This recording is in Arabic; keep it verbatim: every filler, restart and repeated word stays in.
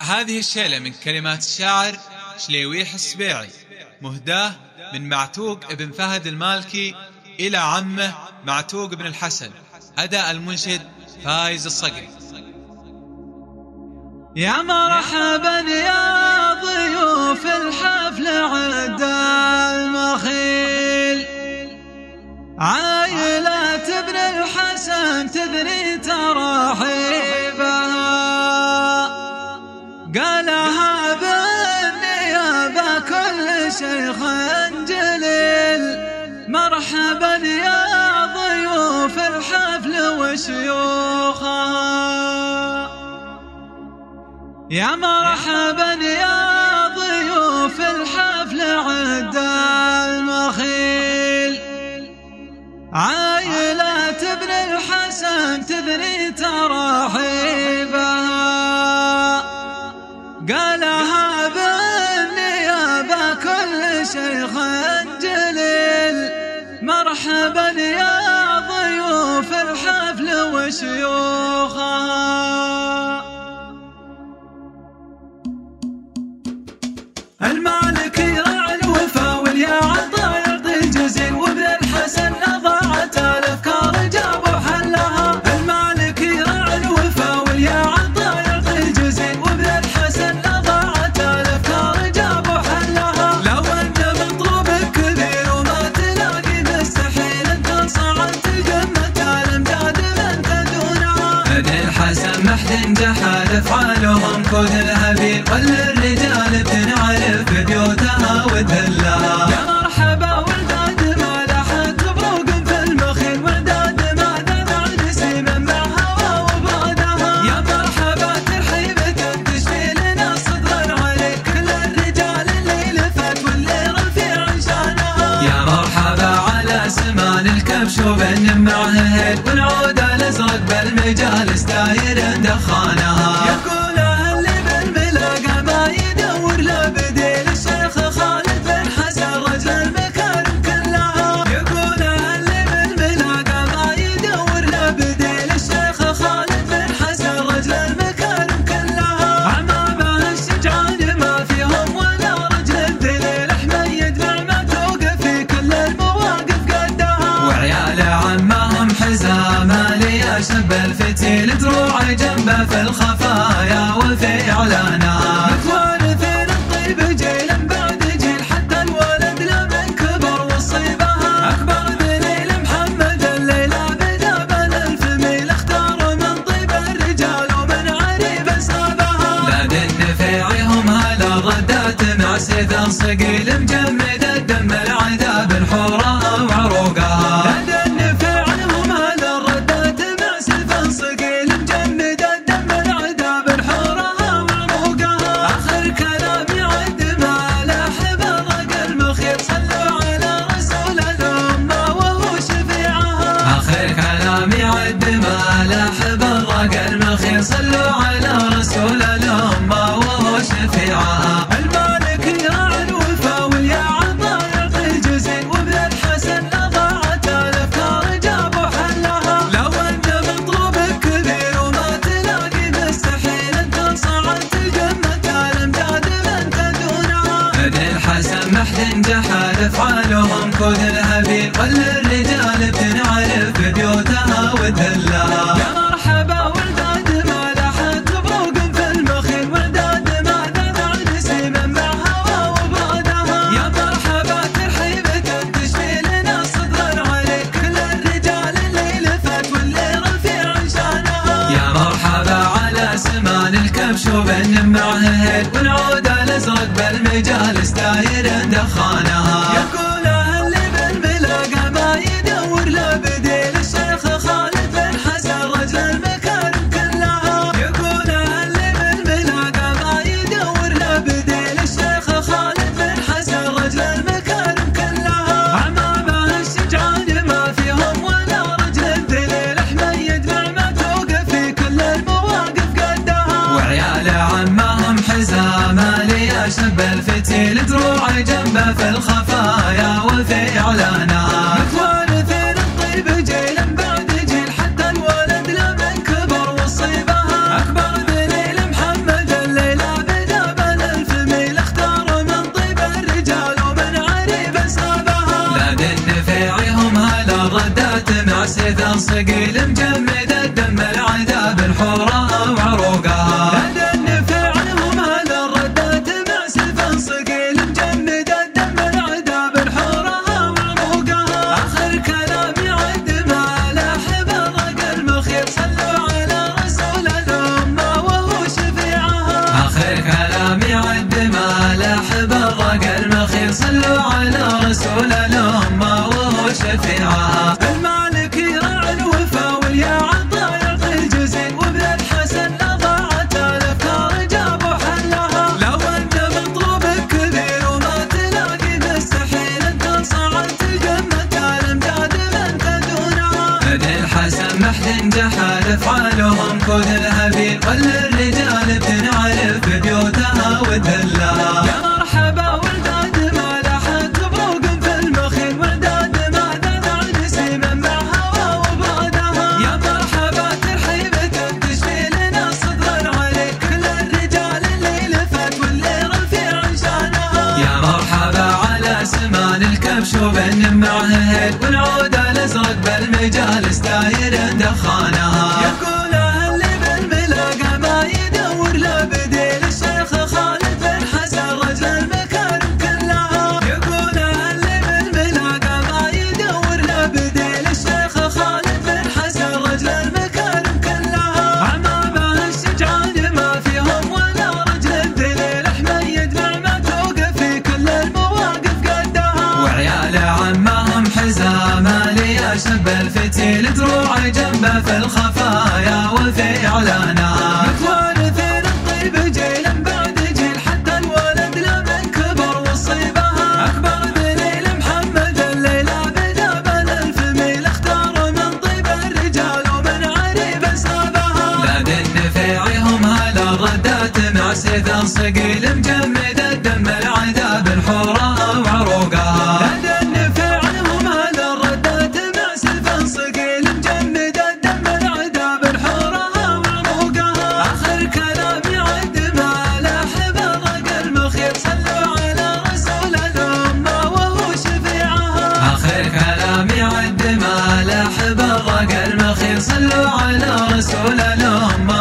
هذه الشيلة من كلمات الشاعر شليويح السبيعي، مهداه من معتوق ابن فهد المالكي إلى عمه معتوق بن الحسن. أداء المنشد فايز الصقري. يا مرحبا يا ضيوف الحفل عد المخيل، عائلة ابن الحسن تذري ترحيبها، قالها بالنيابة كل شيخ جليل. مرحبا يا ضيوف الحفل وشيوخها، يا مرحبا يا ضيوف الحفل عد المخيل، عائلة ابن الحسن تذري ترحيبها، قالها بالنيابة كل شيخ جليل. مرحبا يا ضيوف الحفل وشيوخها. المالكي راعي الوفا واليا عطا يعطي الجزيل، وابن الحسن أضاعت الأفكار جابوا حلها. المالكي راعي الوفا واليا عطا يعطي الجزيل، وابن الحسن أضاعت الأفكار جابوا حلها. لو أنت مطلوبك كبير وما تلاقي مستحيل أنت صعدت جمة الأمجاد من تدونها. ابن الحسن محد جحد أفعالهم كود الهبيل، وللرجال بتنعرف ببيوتها وذلها. يا مرحبا ولداد ما لحد مبروق في المخيل، ولداد ما دمع نسيما مع هوا وبادها. يا مرحبا ترحيبة تشفي لنا صدر عليك كل الرجال اللي لفت واللي رفيع شانها. يا مرحبا على سمان الكبش وبن معه هيل، والعود الازرق بالمجالس داير دخانها. يقولها اللي بالملاقى ما يدور له بديل، الشيخ خالد بن حسن رجل المكارم كلها. يقولها اللي بالملاقى ما يدور له بديل، الشيخ خالد بن حسن رجل المكارم كلها. عمامه الشجعان ما فيهم ولا رجل الذليل، حميد نعمة توقف في كل المواقف قدها. وعيال عمهم حزامه لي شب الفتيل، دروع جنبه في الخفايا وفي اعلانها. متوارثين الطيب جيل بعد جيل، حتى الولد لمن كبر وصيبها. اكبر دليل محمد الليلة بدا بل الف ميل، اختار من طيب الرجال ومن عريب اسبابها. لا بالنفيعهم هلا ردات مع سيف صقيل، مجمد الدم العذاب الحورها وعروقها. لا بالنفيعهم هلا ردات مع سيف صقيل، مجمد الدم العذاب الحورها وعروقها. اخر كلام يعد ما لاحب الرق المخير، صلوا على رسول الامه وهو شفيعها. اخر كلام يعد ما لاحب الرق المخير، صلوا على رسول الامه وهو شفيعها. المالكي راعي الوفا واليا عطا يعطي الجزيل، وابن الحسن أضاعت الأفكار جابوا حلها. لو أنت مطلوبك كبير وما تلاقي مستحيل أنت صعدت جمة الأمجاد من تدونها. ابن الحسن محد جحد أفعالهم كود الهبيل، وللرجال بتنعرف ببيوتها وذلها. يا مرحبا ولداد ما لحد مبروق في المخيل، ولداد ما دمع نسيما مع هوا وبادها. يا مرحبا ترحيبة تشفي لنا صدر عليك كل الرجال اللي لفت واللي رفيع شانها. يا مرحبا على سمان الكبش وبن معه هيل، والعود الازرق بالمجالس داير دخانها. يقولها اللي بالملاقى ما يدور له بديل، الشيخ خالد بن حسن رجل المكارم كلها. يقولها اللي بالملاقى ما يدور له بديل، الشيخ خالد بن حسن رجل المكارم كلها. عمامه الشجعان ما فيهم ولا رجل الذليل، حميد نعمة توقف في كل المواقف قدها. وعيال عمهم حزامه لي شب الفتيل، دروع جنبه في الخفايا وفي اعلانها. متوارثين الطيب جيل بعد جيل، حتى الولد لمن كبر وصيبها. اكبر دليل محمد الليلة سيفا صقيل مجمد الدم العذاب الحورها وعروقها. هذا النفع عنهم هذا الردات مع سيفا صقيل مجمد الدم العذاب الحورها وعروقها. آخر كلامي عد ما لاحب الرق المخير صلوا على رسول الأمة وهو شفيعها. آخر كلامي عد ما لاحب الرق المخير صلوا على رسول الأمة وهو شفيعها. المالك يراعي الوفا واليا عطا يعطي الجزيل وابن الحسن أضاعت الأفكار جابوا حلها. لو أنت مطلوبك كبير وما تلاقي مستحيل أنت صعدت قمة الأمجاد من تدونها. ابن الحسن محد جحد أفعالهم كود الهبيل وللرجال بتنعرف ببيوتها وذلها. يا مرحبا ولداد ما لاحت مبروك في المخيل ولداد ما ذا نسي من معها وبعدها. يا مرحبا ترحيبة تشفي لنا صدر عليك كل الرجال اللي لفت واللي رفيع شانها. يا مرحبا على سمان الكبش وبن معه هيل والعود الازرق بالمجالس داير دخانها. يقول اللي بالملاقى ما يدور له بديل الشيخ خالد بن حسن رجل المكارم كلها. يقول اللي بالملاقى ما يدور له بديل الشيخ خالد بن حسن رجل المكارم كلها. عمامه الشجعان ما فيهم ولا رجل الذليل حميد مع ما توقف في كل المواقف قدها. وعيال عمهم حزام لي شب الفتيل دروع جنبه في الخفايا وفي اعلانها. متوارثين الطيب جيل بعد جيل حتى الولد لمن كبر وصيبها. اكبر دليل محمد الليله بدا بالالف ميل اختار من طيب الرجال ومن عريب اسبابها. لكن نفيعهم هلا الردات مع سيف صقيل مجمد الدم العذاب الحورها وعروقها. هذا النفع عنهم هلا الردات مع سيف صقيل مجمد الدم العذاب الحورها وعروقها. آخر كلامي عد ما لاحب الرق المخير صلوا على رسول الأمة وهو شفيعها. آخر كلامي عد ما لاحب الرق المخير صلوا على رسول الأمة